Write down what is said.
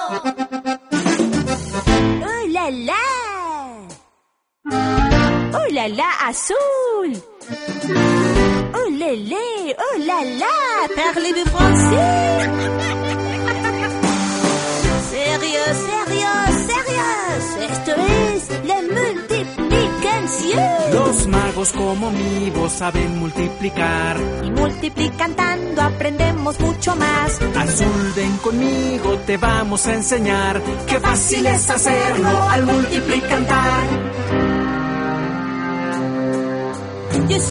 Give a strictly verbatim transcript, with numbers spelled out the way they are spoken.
¡Oh, la, la! ¡Oh, la, la, azul! ¡Oh, le, le! ¡Oh, la, la! Parlez-vous français? ¡Sérieux, sérieux, sérieux! Esto es la multiplicación. Los magos como mi voz saben multiplicar. Y multiplicando aprendemos mucho más. Azul, ven conmigo, te vamos a enseñar. Qué fácil es hacerlo al multiplicar.